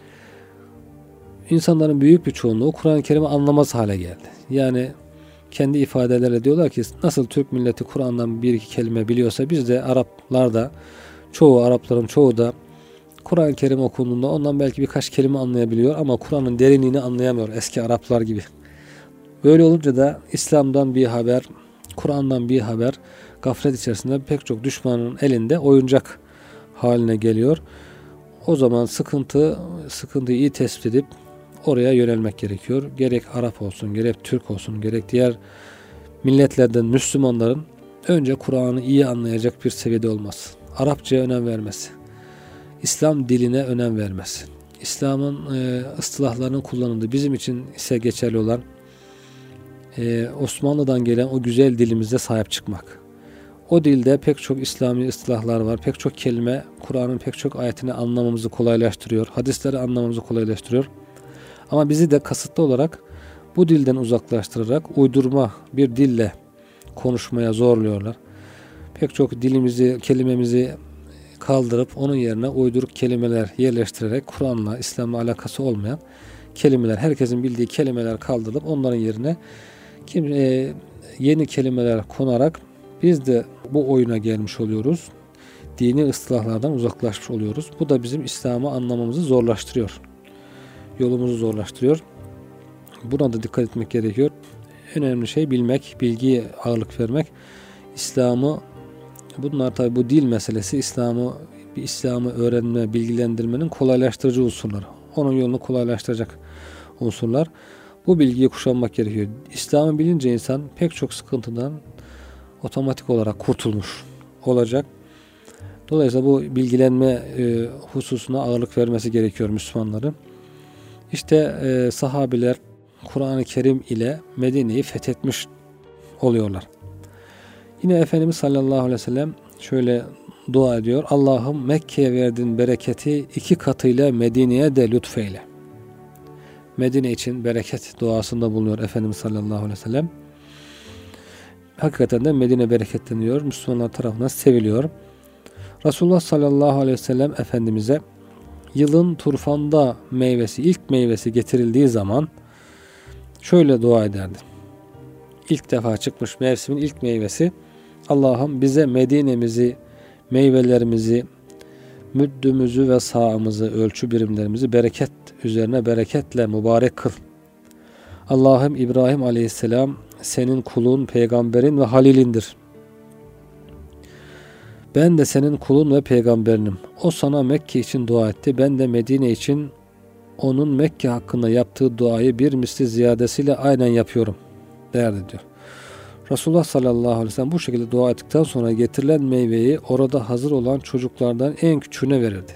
insanların büyük bir çoğunluğu Kur'an-ı Kerim'i anlamaz hale geldi. Yani kendi ifadelerle diyorlar ki nasıl Türk milleti Kur'an'dan bir iki kelime biliyorsa biz de Araplar da çoğu Arapların çoğu da Kur'an-ı Kerim okunduğunda ondan belki birkaç kelime anlayabiliyor ama Kur'an'ın derinliğini anlayamıyor eski Araplar gibi. Böyle olunca da İslam'dan bir haber, Kur'an'dan bir haber gaflet içerisinde pek çok düşmanın elinde oyuncak haline geliyor. O zaman sıkıntı, sıkıntıyı iyi tespit edip oraya yönelmek gerekiyor. Gerek Arap olsun, gerek Türk olsun, gerek diğer milletlerden Müslümanların önce Kur'an'ı iyi anlayacak bir seviyede olması, Arapçaya önem vermesi, İslam diline önem vermesi, İslam'ın e, ıstılahlarının kullanıldığı, bizim için ise geçerli olan e, Osmanlı'dan gelen o güzel dilimize sahip çıkmak. O dilde pek çok İslami ıstılahlar var, pek çok kelime Kur'an'ın pek çok ayetini anlamamızı kolaylaştırıyor, hadisleri anlamamızı kolaylaştırıyor. Ama bizi de kasıtlı olarak bu dilden uzaklaştırarak uydurma bir dille konuşmaya zorluyorlar. Pek çok dilimizi, kelimemizi kaldırıp onun yerine uyduruk kelimeler yerleştirerek Kur'an'la, İslam'la alakası olmayan kelimeler, herkesin bildiği kelimeler kaldırılıp onların yerine kim, e, yeni kelimeler konarak biz de bu oyuna gelmiş oluyoruz. Dini ıstılahlardan uzaklaşmış oluyoruz. Bu da bizim İslam'ı anlamamızı zorlaştırıyor. Yolumuzu zorlaştırıyor. Buna da dikkat etmek gerekiyor. En önemli şey bilmek, bilgiye ağırlık vermek. İslam'ı, bunlar tabi bu dil meselesi, İslam'ı bir İslam'ı öğrenme, bilgilendirmenin kolaylaştırıcı unsurları. Onun yolunu kolaylaştıracak unsurlar. Bu bilgiyi kuşanmak gerekiyor. İslam'ı bilince insan pek çok sıkıntıdan otomatik olarak kurtulmuş olacak. Dolayısıyla bu bilgilenme e, hususuna ağırlık vermesi gerekiyor Müslümanların. İşte e, sahabiler Kur'an-ı Kerim ile Medine'yi fethetmiş oluyorlar. Yine Efendimiz sallallahu aleyhi ve sellem şöyle dua ediyor. Allah'ım Mekke'ye verdiğin bereketi iki katıyla Medine'ye de lütfeyle. Medine için bereket duasında bulunuyor Efendimiz sallallahu aleyhi ve sellem. Hakikaten de Medine bereketleniyor. Müslümanlar tarafından seviliyor. Resulullah sallallahu aleyhi ve sellem Efendimiz'e yılın turfanda meyvesi, ilk meyvesi getirildiği zaman şöyle dua ederdi. İlk defa çıkmış mevsimin ilk meyvesi, Allah'ım bize Medine'mizi, meyvelerimizi, müddümüzü ve sağımızı, ölçü birimlerimizi bereket üzerine bereketle mübarek kıl. Allah'ım İbrahim aleyhisselam senin kulun, peygamberin ve halilindir. Ben de senin kulun ve peygamberinim. O sana Mekke için dua etti. Ben de Medine için onun Mekke hakkında yaptığı duayı bir misli ziyadesiyle aynen yapıyorum derdi diyor. Resulullah sallallahu aleyhi ve sellem bu şekilde dua ettikten sonra getirilen meyveyi orada hazır olan çocuklardan en küçüğüne verirdi.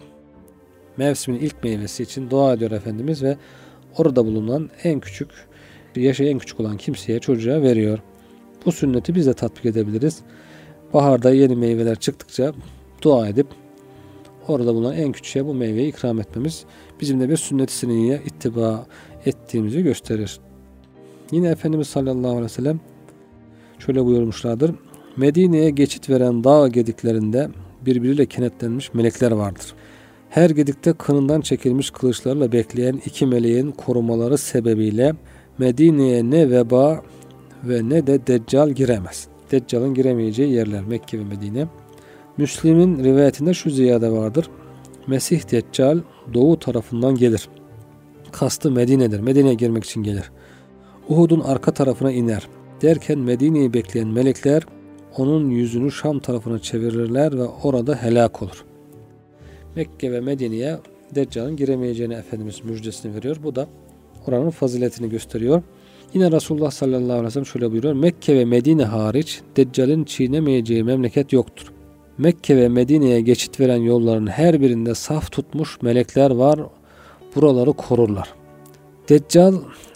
Mevsimin ilk meyvesi için dua ediyor Efendimiz ve orada bulunan en küçük, yaşı en küçük olan kimseye, çocuğa veriyor. Bu sünneti biz de tatbik edebiliriz. Baharda yeni meyveler çıktıkça dua edip orada bulunan en küçüğe bu meyveyi ikram etmemiz bizim de bir sünnet-i seniyye ittiba ettiğimizi gösterir. Yine Efendimiz sallallahu aleyhi ve sellem şöyle buyurmuşlardır. Medine'ye geçit veren dağ gediklerinde birbiriyle kenetlenmiş melekler vardır. Her gedikte kınından çekilmiş kılıçlarla bekleyen iki meleğin korumaları sebebiyle Medine'ye ne veba ve ne de Deccal giremez. Deccal'ın giremeyeceği yerler Mekke ve Medine. Müslim'in rivayetinde şu ziyade vardır. Mesih Deccal doğu tarafından gelir. Kastı Medine'dir. Medine'ye girmek için gelir. Uhud'un arka tarafına iner. Derken Medine'yi bekleyen melekler onun yüzünü Şam tarafına çevirirler ve orada helak olur. Mekke ve Medine'ye Deccal'ın giremeyeceğini Efendimiz müjdesini veriyor. Bu da oranın faziletini gösteriyor. Yine Resulullah sallallahu aleyhi ve sellem şöyle buyuruyor. Mekke ve Medine hariç Deccal'in çiğnemeyeceği memleket yoktur. Mekke ve Medine'ye geçit veren yolların her birinde saf tutmuş melekler var. Buraları korurlar. Deccal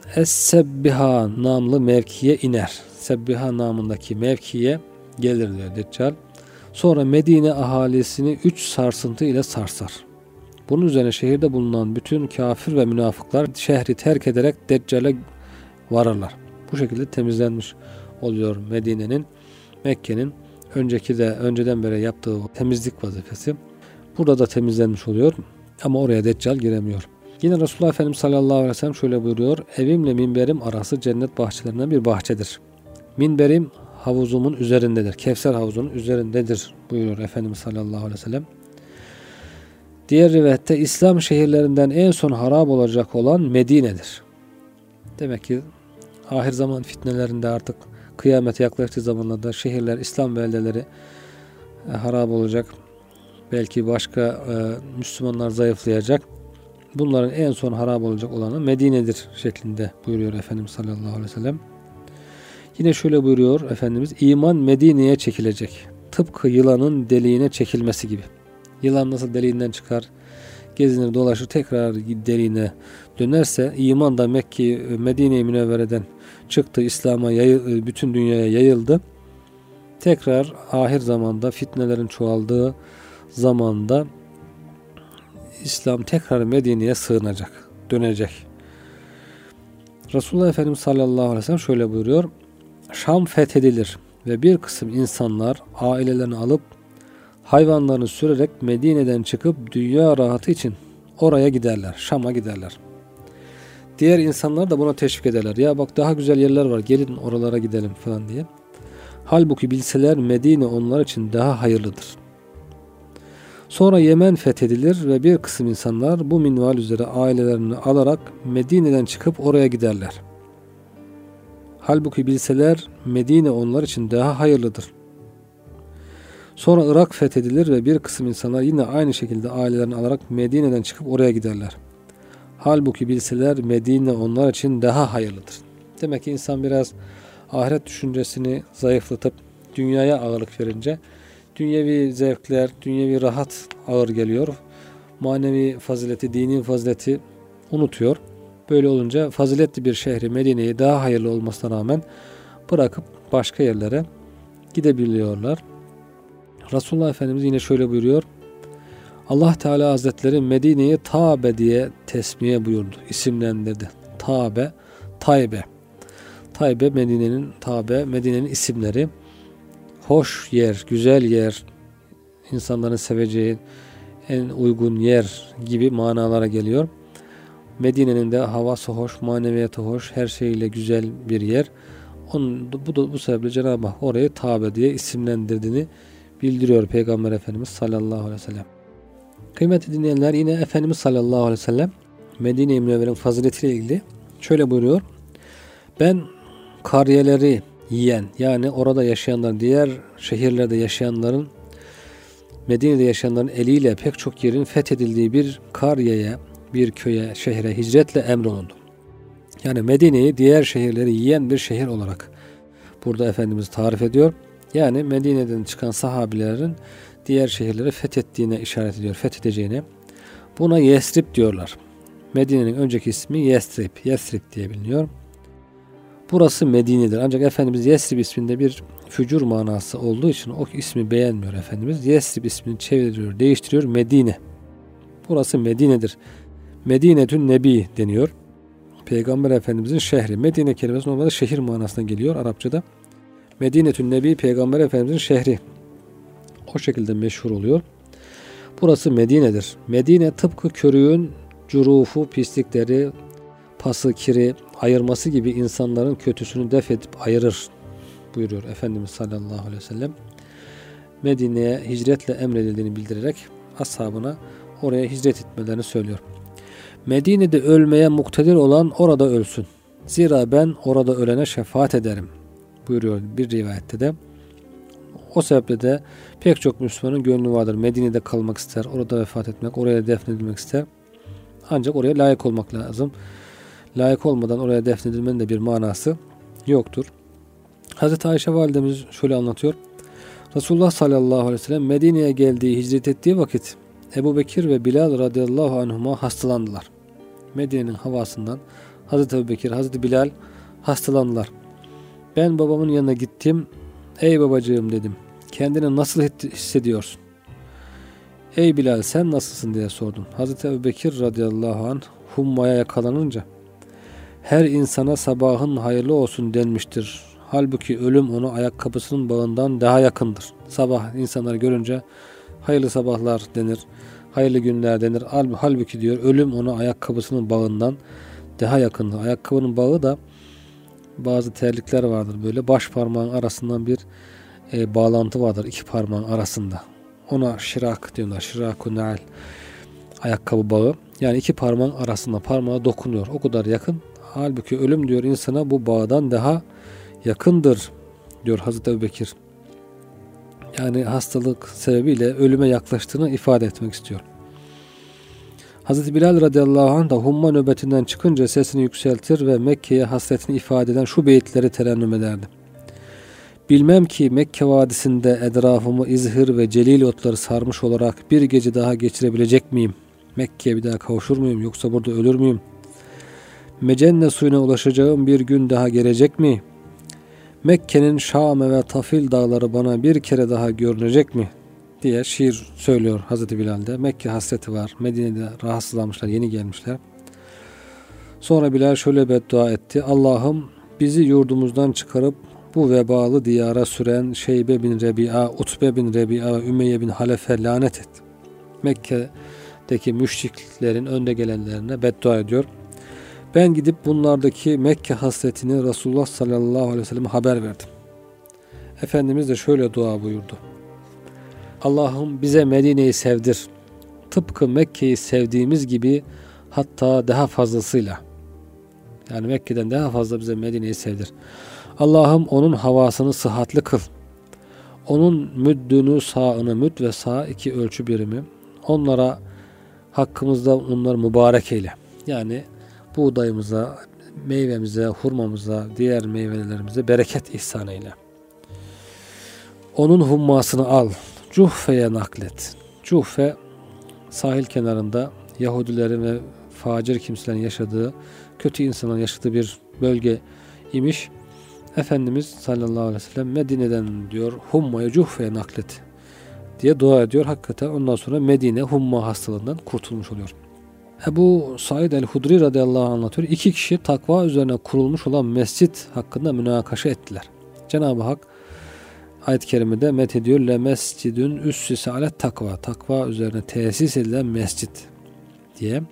Es-Sebbiha namlı mevkiye iner. Sebbiha namındaki mevkiye gelir diyor Deccal. Sonra Medine ahalisini üç sarsıntı ile sarsar. Bunun üzerine şehirde bulunan bütün kafir ve münafıklar şehri terk ederek Deccal'e varırlar. Bu şekilde temizlenmiş oluyor Medine'nin, Mekke'nin önceki de önceden beri yaptığı temizlik vazifesi burada da temizlenmiş oluyor ama oraya Deccal giremiyor. Yine Resulullah Efendimiz sallallahu aleyhi ve sellem şöyle buyuruyor. Evimle minberim arası cennet bahçelerinden bir bahçedir. Minberim havuzumun üzerindedir. Kevser havuzunun üzerindedir buyuruyor Efendimiz sallallahu aleyhi ve sellem. Diğer rivayette İslam şehirlerinden en son harap olacak olan Medine'dir. Demek ki ahir zaman fitnelerinde artık kıyamete yaklaştığı zamanlarda şehirler, İslam beldeleri e, harap olacak. Belki başka e, Müslümanlar zayıflayacak. Bunların en son harap olacak olanı Medine'dir şeklinde buyuruyor Efendimiz sallallahu aleyhi ve sellem. Yine şöyle buyuruyor Efendimiz, iman Medine'ye çekilecek. Tıpkı yılanın deliğine çekilmesi gibi. Yılan nasıl deliğinden çıkar, gezinir dolaşır, tekrar deliğine dönerse, iman da Mekke, Medine-i Münevvere'den çıktı, İslam'a yayı, bütün dünyaya yayıldı. Tekrar ahir zamanda fitnelerin çoğaldığı zamanda İslam tekrar Medine'ye sığınacak, dönecek. Resulullah Efendimiz sallallahu aleyhi ve sellem şöyle buyuruyor. Şam fethedilir ve bir kısım insanlar ailelerini alıp hayvanlarını sürerek Medine'den çıkıp dünya rahatı için oraya giderler, Şam'a giderler. Diğer insanlar da buna teşvik ederler. Ya bak daha güzel yerler var, gelin oralara gidelim falan diye. Halbuki bilseler Medine onlar için daha hayırlıdır. Sonra Yemen fethedilir ve bir kısım insanlar bu minval üzere ailelerini alarak Medine'den çıkıp oraya giderler. Halbuki bilseler Medine onlar için daha hayırlıdır. Sonra Irak fethedilir ve bir kısım insanlar yine aynı şekilde ailelerini alarak Medine'den çıkıp oraya giderler. Halbuki bilseler Medine onlar için daha hayırlıdır. Demek ki insan biraz ahiret düşüncesini zayıflatıp dünyaya ağırlık verince dünyevi zevkler, dünyevi rahat ağır geliyor. Manevi fazileti, dini fazileti unutuyor. Böyle olunca faziletli bir şehri Medine'yi daha hayırlı olmasına rağmen bırakıp başka yerlere gidebiliyorlar. Resulullah Efendimiz yine şöyle buyuruyor. Allah Teala Hazretleri Medine'yi Tabe diye tesmiye buyurdu, isimlendirdi. Tabe, Taybe. Taybe Medine'nin Tabe, Medine'nin isimleri. Hoş yer, güzel yer, insanların seveceği en uygun yer gibi manalara geliyor. Medine'nin de havası hoş, maneviyatı hoş, her şeyiyle güzel bir yer. Onun, bu, da, bu sebeple Cenab-ı Hak orayı Tabe diye isimlendirdiğini bildiriyor Peygamber Efendimiz sallallahu aleyhi ve sellem. Kıymetli dinleyenler, yine Efendimiz sallallahu aleyhi ve sellem Medine-i Münevvere'nin faziletiyle ilgili şöyle buyuruyor. Ben kariyeleri yiyen, yani orada yaşayanlar, diğer şehirlerde yaşayanların, Medine'de yaşayanların eliyle pek çok yerin fethedildiği bir kariyeye, bir köye, şehre hicretle emrolundu. Yani Medine'yi diğer şehirleri yiyen bir şehir olarak burada Efendimiz tarif ediyor. Yani Medine'den çıkan sahabilerin diğer şehirleri fethettiğine işaret ediyor, fethedeceğine. Buna Yesrib diyorlar. Medine'nin önceki ismi Yesrib, Yesrib diye biliniyor. Burası Medine'dir. Ancak Efendimiz Yesrib isminde bir fücur manası olduğu için o ismi beğenmiyor Efendimiz. Yesrib ismini çeviriyor, değiştiriyor, Medine. Burası Medine'dir. Medinetün Nebi deniyor. Peygamber Efendimizin şehri. Medine kelimesi normalde şehir manasına geliyor Arapçada. Medinetün Nebi, Peygamber Efendimizin şehri. O şekilde meşhur oluyor. Burası Medine'dir. Medine tıpkı körüğün curufu, pislikleri, pası, kiri ayırması gibi insanların kötüsünü def edip ayırır buyuruyor Efendimiz sallallahu aleyhi ve sellem. Medine'ye hicretle emredildiğini bildirerek ashabına oraya hicret etmelerini söylüyor. Medine'de ölmeye muktedir olan orada ölsün. Zira ben orada ölene şefaat ederim buyuruyor bir rivayette de. O sebeple de pek çok Müslümanın gönlü vardır. Medine'de kalmak ister, orada vefat etmek, oraya defnedilmek ister. Ancak oraya layık olmak lazım. Layık olmadan oraya defnedilmenin de bir manası yoktur. Hazreti Ayşe validemiz şöyle anlatıyor. Resulullah sallallahu aleyhi ve sellem Medine'ye geldiği, hicret ettiği vakit Ebu Bekir ve Bilal radıyallahu anhuma hastalandılar. Medine'nin havasından Hazreti Ebu Bekir, Hazreti Bilal hastalandılar. Ben babamın yanına gittim. Ey babacığım dedim. Kendini nasıl hissediyorsun? Ey Bilal sen nasılsın diye sordum. Hazreti Ebu Bekir radıyallahu anh hummaya yakalanınca her insana sabahın hayırlı olsun denmiştir. Halbuki ölüm onu ayakkabısının bağından daha yakındır. Sabah insanları görünce hayırlı sabahlar denir, hayırlı günler denir. Halbuki diyor ölüm onu ayakkabısının bağından daha yakındır. Ayakkabının bağı da bazı terlikler vardır böyle baş parmağın arasından bir e, bağlantı vardır iki parmağın arasında. Ona şirak diyorlar. Şirak-ı nail. Ayakkabı bağı. Yani iki parmağın arasında parmağa dokunuyor. O kadar yakın. Halbuki ölüm diyor insana bu bağdan daha yakındır diyor Hazreti Ebubekir. Yani hastalık sebebiyle ölüme yaklaştığını ifade etmek istiyor. Hazreti Bilal radıyallahu anh da humma nöbetinden çıkınca sesini yükseltir ve Mekke'ye hasretini ifade eden şu beyitleri terennüm ederdi. Bilmem ki Mekke vadisinde etrafımı izhir ve celil otları sarmış olarak bir gece daha geçirebilecek miyim? Mekke'ye bir daha kavuşur muyum yoksa burada ölür müyüm? Mecenne suyuna ulaşacağım bir gün daha gelecek mi? Mekke'nin Şame ve Tafil dağları bana bir kere daha görünecek mi? Diye şiir söylüyor Hazreti Bilal'de. Mekke hasreti var. Medine'de rahatsızlanmışlar, yeni gelmişler. Sonra Bilal şöyle beddua etti. Allah'ım bizi yurdumuzdan çıkarıp bu vebalı diyara süren Şeybe bin Rebi'a, Utbe bin Rebi'a ve Ümeyye bin Halef'e lanet et. Mekke'deki müşriklerin önde gelenlerine beddua ediyor. Ben gidip bunlardaki Mekke hasretini Resulullah sallallahu aleyhi ve sellem'e haber verdim. Efendimiz de şöyle dua buyurdu. Allah'ım bize Medine'yi sevdir. Tıpkı Mekke'yi sevdiğimiz gibi hatta daha fazlasıyla. Yani Mekke'den daha fazla bize Medine'yi sevdir. Allah'ım onun havasını sıhhatli kıl. Onun müddünü, sağını, müd ve sağ iki ölçü birimi. Onlara hakkımızda onlar mübarek eyle. Yani buğdayımıza, meyvemize, hurmamıza, diğer meyvelerimize bereket ihsan eyle. Onun hummasını al. Cuhfe'ye naklet. Cuhfe sahil kenarında Yahudilerin ve facir kimselerin yaşadığı, kötü insanların yaşadığı bir bölge imiş. Efendimiz sallallahu aleyhi ve sellem Medine'den diyor hummayı Cuhfe'ye naklet diye dua ediyor. Hakikaten ondan sonra Medine humma hastalığından kurtulmuş oluyor. Ebu Said el-Hudri radıyallahu anh anlatıyor. İki kişi takva üzerine kurulmuş olan mescit hakkında münakaşa ettiler. Cenab-ı Hak ayet-i kerimede methediyor. Le mescidün üssise alet takva. Takva üzerine tesis edilen mescit diye.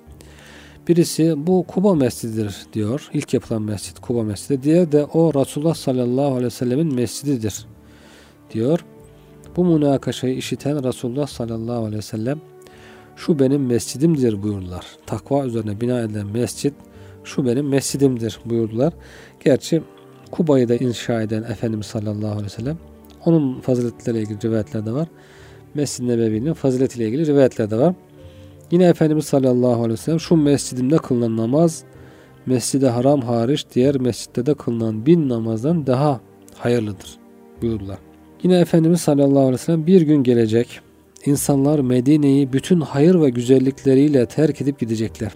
Birisi bu Kuba mescididir diyor. İlk yapılan mescit Kuba mescidi. Diğer de o Resulullah sallallahu aleyhi ve sellemin mescididir diyor. Bu münakaşayı işiten Resulullah sallallahu aleyhi ve sellem şu benim mescidimdir buyurdular. Takva üzerine bina edilen mescit şu benim mescidimdir buyurdular. Gerçi Kuba'yı da inşa eden Efendimiz sallallahu aleyhi ve sellem onun faziletleriyle ilgili rivayetler de var. Mescid-i Nebevi'nin faziletiyle ilgili rivayetler de var. Yine Efendimiz sallallahu aleyhi ve sellem şu mescidimde kılınan namaz Mescid-i Haram hariç diğer mescitlerde kılınan bin namazdan daha hayırlıdır buyurdular. Yine Efendimiz sallallahu aleyhi ve sellem bir gün gelecek insanlar Medine'yi bütün hayır ve güzellikleriyle terk edip gidecekler.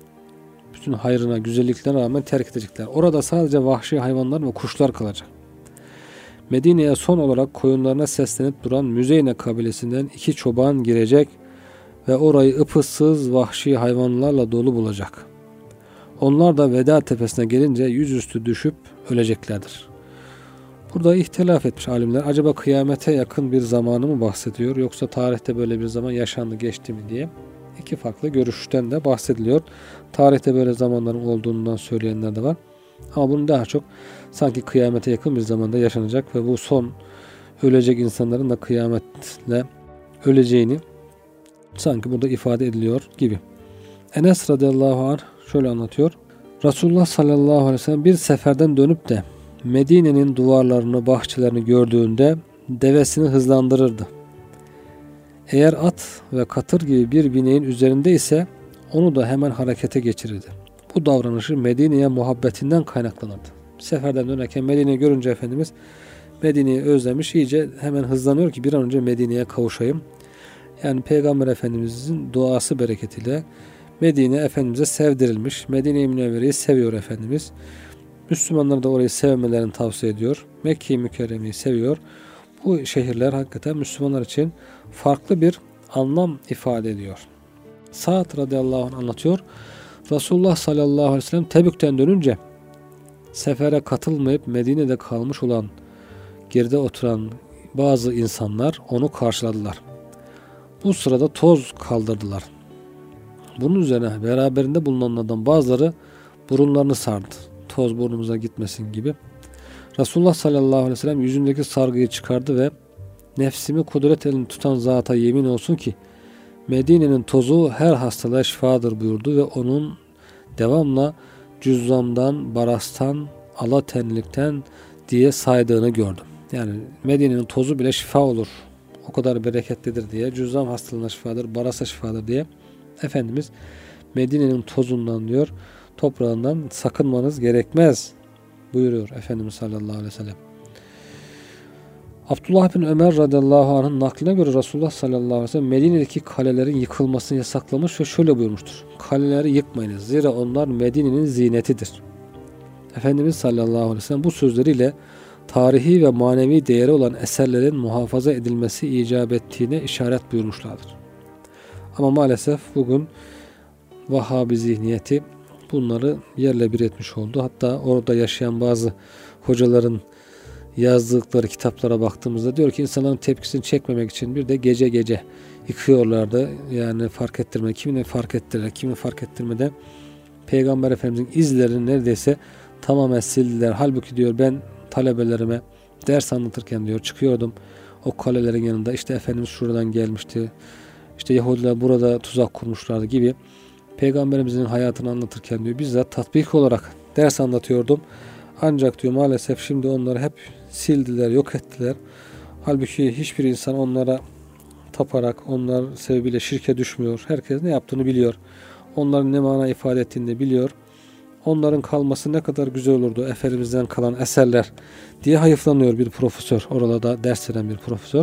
Bütün hayrına, güzelliklerine rağmen terk edecekler. Orada sadece vahşi hayvanlar ve kuşlar kalacak. Medine'ye son olarak koyunlarına seslenip duran Müzeyne kabilesinden iki çoban girecek ve orayı ıpıssız vahşi hayvanlarla dolu bulacak. Onlar da Veda tepesine gelince yüzüstü düşüp öleceklerdir. Burada ihtilaf etmiş alimler. Acaba kıyamete yakın bir zamanı mı bahsediyor yoksa tarihte böyle bir zaman yaşandı geçti mi diye. İki farklı görüşten de bahsediliyor. Tarihte böyle zamanların olduğundan söyleyenler de var. Ama bunun daha çok sanki kıyamete yakın bir zamanda yaşanacak ve bu son ölecek insanların da kıyametle öleceğini sanki burada ifade ediliyor gibi. Enes radıyallahu anh şöyle anlatıyor. Resulullah sallallahu aleyhi ve sellem bir seferden dönüp de Medine'nin duvarlarını, bahçelerini gördüğünde devesini hızlandırırdı. Eğer at ve katır gibi bir bineğin üzerinde ise onu da hemen harekete geçirirdi. Bu davranışı Medine'ye muhabbetinden kaynaklanırdı. Seferden dönerken Medine'yi görünce Efendimiz Medine'yi özlemiş, iyice hemen hızlanıyor ki bir an önce Medine'ye kavuşayım. Yani Peygamber Efendimiz'in duası bereketiyle Medine Efendimiz'e sevdirilmiş. Medine-i Münevvere'yi seviyor Efendimiz. Müslümanlar da orayı sevmelerini tavsiye ediyor. Mekke-i Mükerreme'yi seviyor. Bu şehirler hakikaten Müslümanlar için farklı bir anlam ifade ediyor. Sa'd radıyallahu anh anlatıyor. Resulullah sallallahu aleyhi ve sellem Tebük'ten dönünce sefere katılmayıp Medine'de kalmış olan, geride oturan bazı insanlar onu karşıladılar. Bu sırada toz kaldırdılar. Bunun üzerine beraberinde bulunanlardan bazıları burunlarını sardı. Toz burnumuza gitmesin gibi. Resulullah sallallahu aleyhi ve sellem yüzündeki sargıyı çıkardı ve nefsimi kudret elini tutan zata yemin olsun ki Medine'nin tozu her hastalığa şifadır buyurdu ve onun devamla cüzzamdan, barastan, alatenlikten diye saydığını gördüm. Yani Medine'nin tozu bile şifa olur. O kadar bereketlidir diye, cüzzam hastalığına şifadır, barasa şifadır diye Efendimiz Medine'nin tozundan diyor, toprağından sakınmanız gerekmez buyuruyor Efendimiz sallallahu aleyhi ve sellem. Abdullah bin Ömer radıyallahu anh'ın nakline göre Resulullah sallallahu aleyhi ve sellem Medine'deki kalelerin yıkılmasını yasaklamış ve şöyle buyurmuştur. Kaleleri yıkmayınız. Zira onlar Medine'nin zinetidir. Efendimiz sallallahu aleyhi ve sellem bu sözleriyle tarihi ve manevi değeri olan eserlerin muhafaza edilmesi icap ettiğine işaret buyurmuşlardır. Ama maalesef bugün Vahhabi zihniyeti bunları yerle bir etmiş oldu. Hatta orada yaşayan bazı hocaların yazdıkları kitaplara baktığımızda diyor ki insanların tepkisini çekmemek için bir de gece gece yıkıyorlardı. Yani fark ettirme, kimini fark ettirirler, kimi fark ettirmeden Peygamber Efendimizin izlerini neredeyse tamamen sildiler. Halbuki diyor ben talebelerime ders anlatırken diyor çıkıyordum o kalelerin yanında, işte Efendimiz şuradan gelmişti, işte Yahudiler burada tuzak kurmuşlardı gibi Peygamberimizin hayatını anlatırken diyor bizzat tatbik olarak ders anlatıyordum. Ancak diyor maalesef şimdi onları hep sildiler, yok ettiler. Halbuki hiçbir insan onlara taparak, onlar sebebiyle şirke düşmüyor. Herkes ne yaptığını biliyor. Onların ne mana ifade ettiğini de biliyor. Onların kalması ne kadar güzel olurdu, Efendimiz'den kalan eserler diye hayıflanıyor bir profesör. Orada ders veren bir profesör.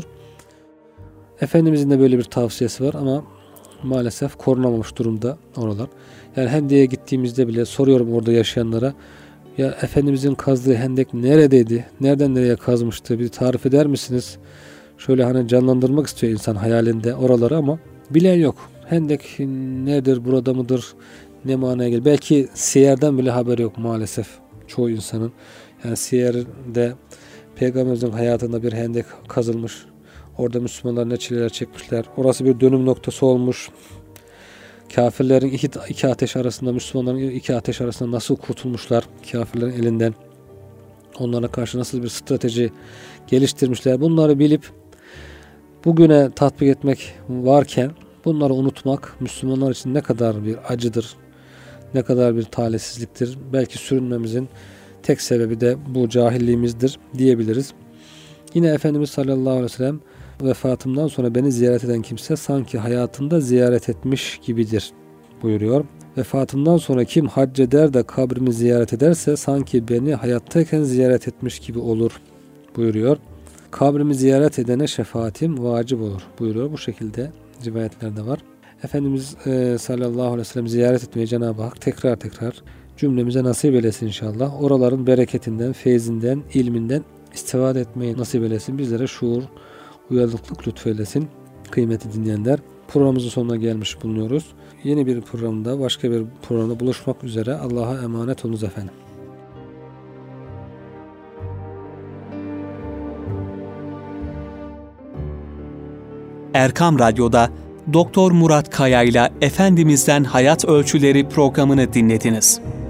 Efendimizin de böyle bir tavsiyesi var ama maalesef korunamamış durumda oralar. Yani Hendek'e gittiğimizde bile soruyorum orada yaşayanlara, ya Efendimizin kazdığı hendek neredeydi? Nereden nereye kazmıştı? Bir tarif eder misiniz? Şöyle hani canlandırmak istiyor insan hayalinde oraları ama bilen yok. Hendek nedir? Burada mıdır? Ne manaya gelir? Belki siyerden bile haber yok maalesef çoğu insanın. Yani siyerde Peygamberimizin hayatında bir hendek kazılmış. Orada Müslümanlar ne çileler çekmişler. Orası bir dönüm noktası olmuş. Kafirlerin iki, iki ateş arasında, Müslümanların iki ateş arasında nasıl kurtulmuşlar kafirlerin elinden, onlara karşı nasıl bir strateji geliştirmişler, bunları bilip bugüne tatbik etmek varken bunları unutmak Müslümanlar için ne kadar bir acıdır, ne kadar bir talihsizliktir. Belki sürünmemizin tek sebebi de bu cahilliğimizdir diyebiliriz. Yine Efendimiz sallallahu aleyhi ve sellem vefatımdan sonra beni ziyaret eden kimse sanki hayatında ziyaret etmiş gibidir buyuruyor. Vefatımdan sonra kim hac eder de kabrimi ziyaret ederse sanki beni hayattayken ziyaret etmiş gibi olur buyuruyor. Kabrimi ziyaret edene şefaatim vacip olur buyuruyor. Bu şekilde rivayetlerde var. Efendimiz e, sallallahu aleyhi ve sellem ziyaret etmeyi Cenab-ı Hak tekrar tekrar cümlemize nasip eylesin inşallah. Oraların bereketinden, feyzinden, ilminden istifade etmeyi nasip eylesin. Bizlere şuur, uyanıklık lütfeylesin. Kıymetli dinleyenler, programımızın sonuna gelmiş bulunuyoruz. Yeni bir programda, başka bir programda buluşmak üzere. Allah'a emanet olunuz efendim. Erkam Radyo'da Doktor Murat Kaya ile Efendimiz'den Hayat Ölçüleri programını dinlediniz.